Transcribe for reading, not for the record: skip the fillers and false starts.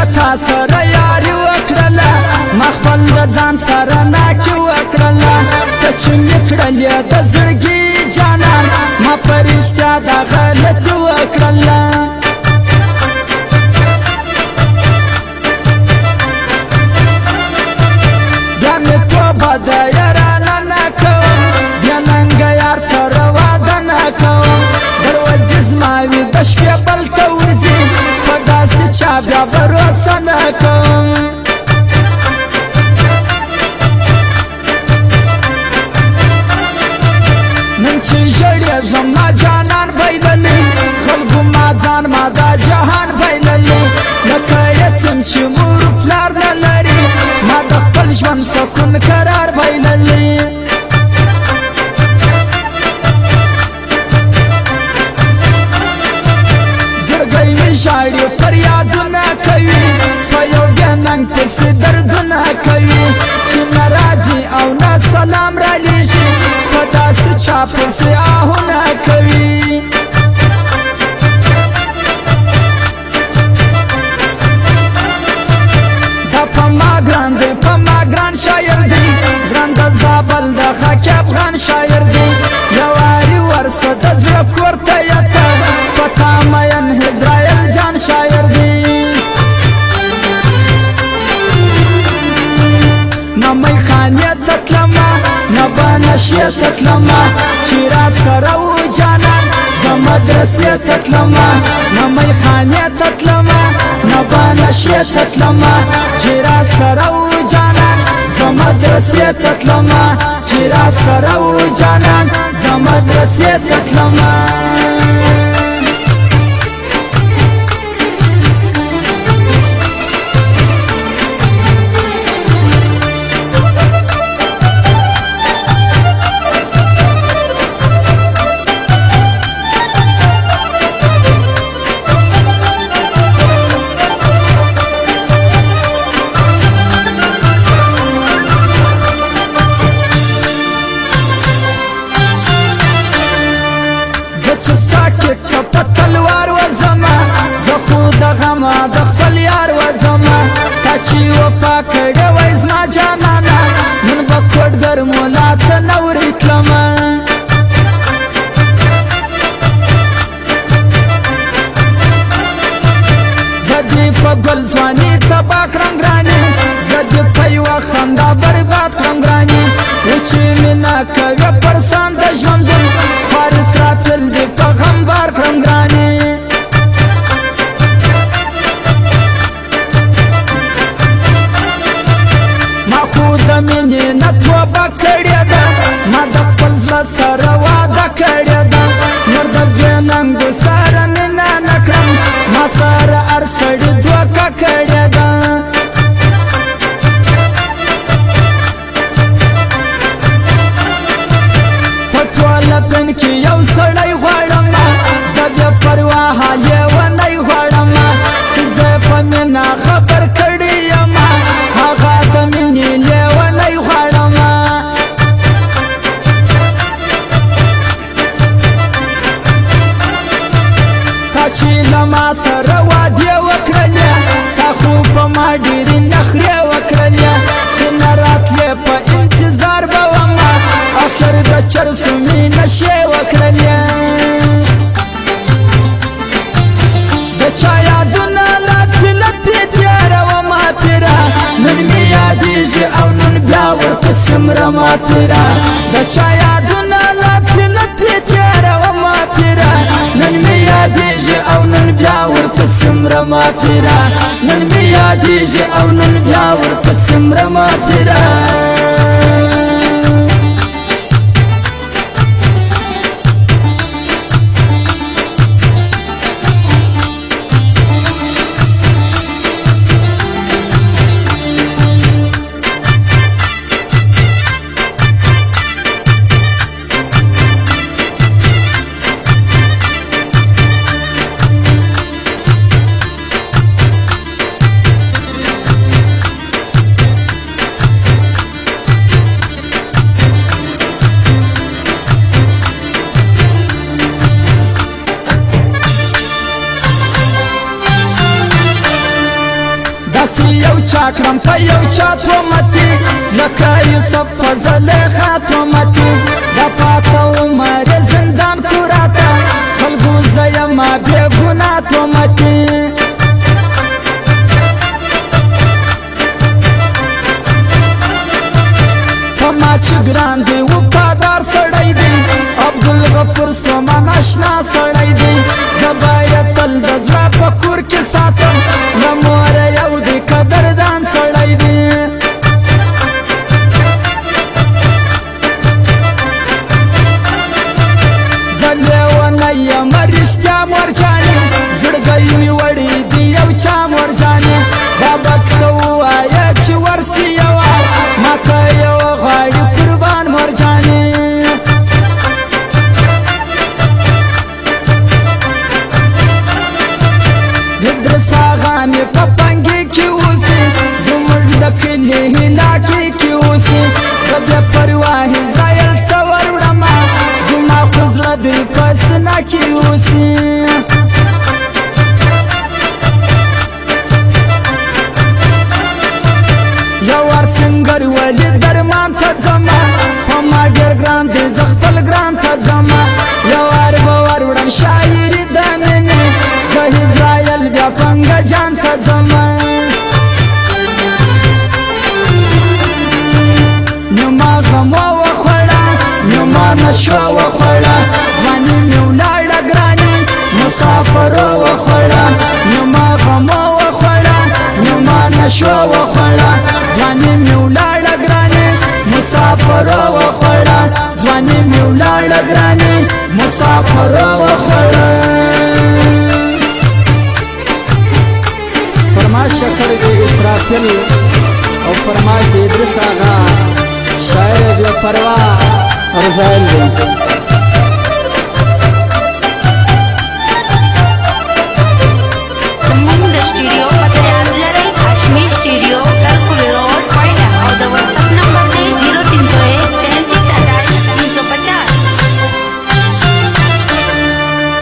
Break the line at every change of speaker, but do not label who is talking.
تا سره یاري وکړله ما خپل د ځان سره ناکي وکړله ته چې مې کړلې د زړګي جانان ما په رښتیا دا غلطي وکړله بیا مې توبه د یارانه نه کوم بیا ننګه یار سره واده نه کوم دروازې زما وي د شپې بل ته ورځي په داسې چا بیا بروسه نه کوم نن چې ژړېږم ما جانان بایللی خلکو ما ځان ما دا جهان بایللی لکه یتیم چې مور پلار نه لري ما د خپل ژوند سکون قرار بایللی زړګی مې ژاړي فریادونه کوي په یو بې ننګ پسې دردونه کوي چې نه راځي او نه سلام رالیږي په داسې چا پسې آهونه کوي دا په ما ګران دی په ما ګران شاعر دی ګران د زابل د خاک افغان شاعر دی یواري ورسه د زړه کور ته یته په تا مین اسرائیل جان شاعر دی نه میخانې ته تلمه نه به نشې ته تلمه چې را سره و جانان زه مدرسې ته تلمه نه میخانې ته تلمه نه به نشې ته تلمه چې را سره و جانان زه مدرسې ته تلمه چې را سره و جانان زه مدرسې ته تلمه چې ساکت که په تلوار وزمه زه خو د غمه د خپل یار وزمه تا چې وفا کړې وای زما جانانه نن به کوټګر مولا ته نورې تلمه زه دې په ګل ځواني تباه کړم ګرانې زه دې په یوه خندا برباد کړم ګرانې و چې مینه کوې پر سان د ژوندون فارس راتل دې په غم بار کړم ګرانې ما خو د مینې نه توبه کړې ده ما د خپل زړه سره واده کړې ده نور د بې ننګو سره مینه نه کړم ما سره هر سړي دوکه کړې ده په ټوله پن کې یو سړی غواړم زه بې پرواهه لیونی غواړم چې زه په مینه خبر کړی یم هغه د مینې لیونی غواړم تا چې له ما سره وعدې وکړلې تا خو په ما ډېرې نخرې وکړلې چې نه راتلې په انتظار به ومه اخر د چرسو مې نشې وکړلې د چا یادونه لپې لپې تېرومه پیره نن مې یادېږي او نن بیا ورپسې مرمه پیره د چا یادونه لپې لپې تېرومه پیره نن مې یادېږي او نن بیا ورپسې مرمه پیره نن مې یادېږي او نن بیا ورپسې مرمه پیره چاکرم په یو چا تومتي لکه یوسف فضل خاتومتي د پاته عمر زندان کوراته خلکو زه یما بې ګناه تومتي په ما چې ګران دی وفادار سړی دی عبدالغفور ستومن اشنا سړی دی زه باید تل د زړه په کور کې ساتم له موره یو دی قدردان سړی دی زه لیونی یم رښتیا مورجانې زړګی مې وړی دی یو چا مورجانې بابک ته ووایه چې ورسي یوه ماته یوه غواړي قربان مورجانې ادرس آغا مې په پنګې کې اوسي زموږ د کلي هلاکې کې اوسي زه بیا پروا اسرایل څه ور وړمه زما خو زړه دی په سینه کې اوسي یو وار سنګر ولې درمان ته ځمه په ما ډېر ګران دی زه خپل ګران ته ځمه یو وار به ور وړم شاعري د مینې زه اسرایل بیا پنګه جان ته ځمه نو ما غمو وخوړه نو ما نشوه وخوړه ځواني مې ولاړه ګرانې مسافرو وخوړه نو ما غمو وخوړه نو ما نشوه وخوړه ځواني مې ولاړه ګرانې مسافرو وخوړه ځواني مې ولاړه ګرانې مسافرو وخوړه فرماش شکر دی اسرافیل او فرماش دی ادریس آغا شاعر بے پروا رضائل دی